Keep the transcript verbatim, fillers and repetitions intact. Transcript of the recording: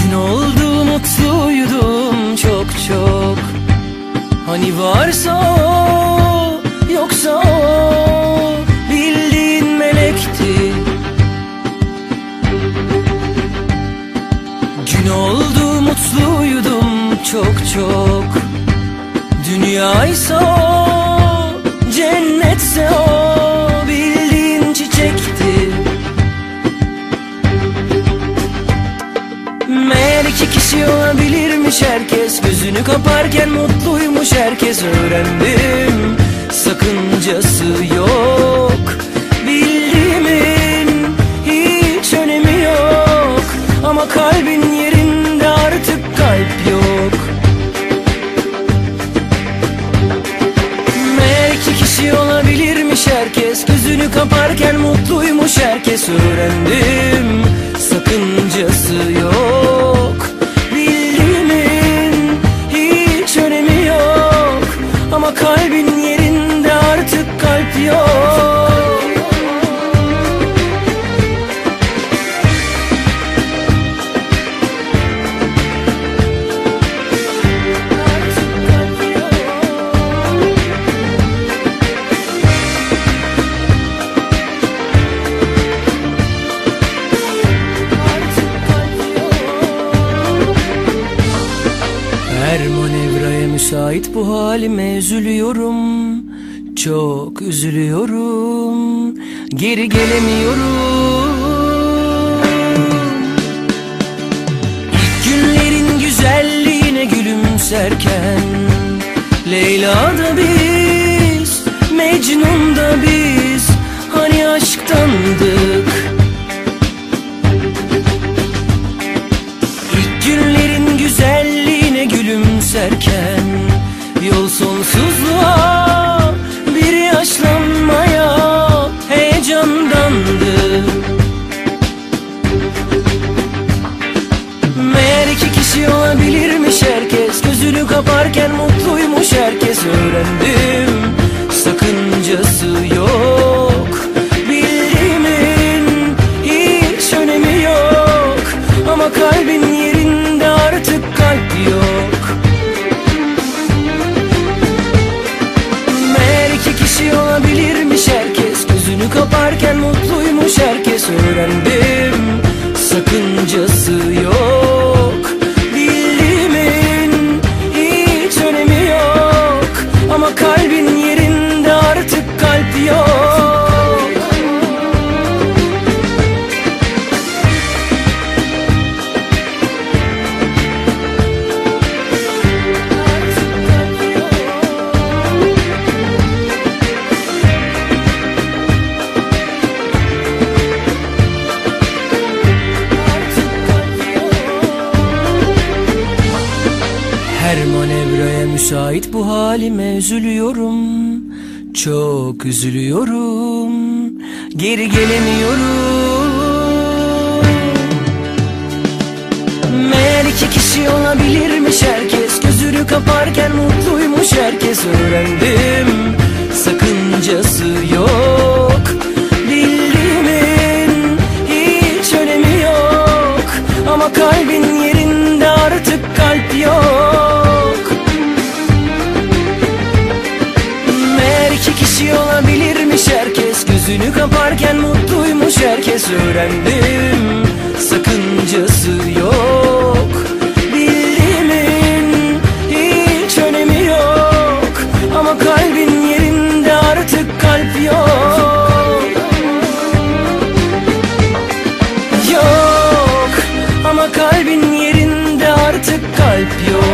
Gün oldu mutluydum çok çok. Hani varsa o, yoksa o bildiğin melekti. Gün oldu mutluydum çok çok. Dünyaysa o, cennetse o bildiğin çiçekti. Meğer iki kişi olabilirmiş herkes. Gözünü kaparken mutluymuş herkes. Öğrendim, sakıncası yok. Bildiğimin hiç önemi yok. Ama kalbin yerinde artık kalp yok. Meğer iki kişi olabilirmiş herkes. Gözünü kaparken mutluymuş herkes. Öğrendim, sakıncası yok. Bildiğimin hiç önemi yok. Ama kalbin yerinde artık kalp yok. Her manevraya müsait bu halime üzülüyorum. Çok üzülüyorum. Geri gelemiyorum. İlk günlerin güzelliğine gülümserken, Leyla'da biz, Mecnun'da biz, hani aşktandık. İlk günlerin güzelliğine gülümserken, yol sonsuzluğa, bir yaşlanmaya heyecandandı. Meğer iki kişi olabilirmiş herkes. Gözünü kaparken mutluymuş herkes. Öğrendim, sakıncası yok. Bildiğimin hiç önemi yok. Ama kalbin yerinde artık kalp yok. Meğer iki kişi olabilirmiş herkes. Gözünü kaparken mutluymuş herkes. Öğrendim, sakıncası yok. Bildiğimin hiç önemi yok. Ama kalbin yerinde artık kalp yok. Her manevraya müsait bu halime üzülüyorum. Çok üzülüyorum. Geri gelemiyorum. Meğer iki kişi olabilirmiş herkes. Gözünü kaparken mutluymuş herkes. Öğrendim, sakıncası yok. Bildiğimin hiç önemi yok. Ama kalbin yerinde artık kalp yok. Meğer iki kişi olabilirmiş herkes. Gözünü kaparken mutluymuş herkes. Öğrendim, sakıncası yok. Bildiğimin hiç önemi yok. Ama kalbin yerinde artık kalp yok. Yok, ama kalbin yerinde artık kalp yok.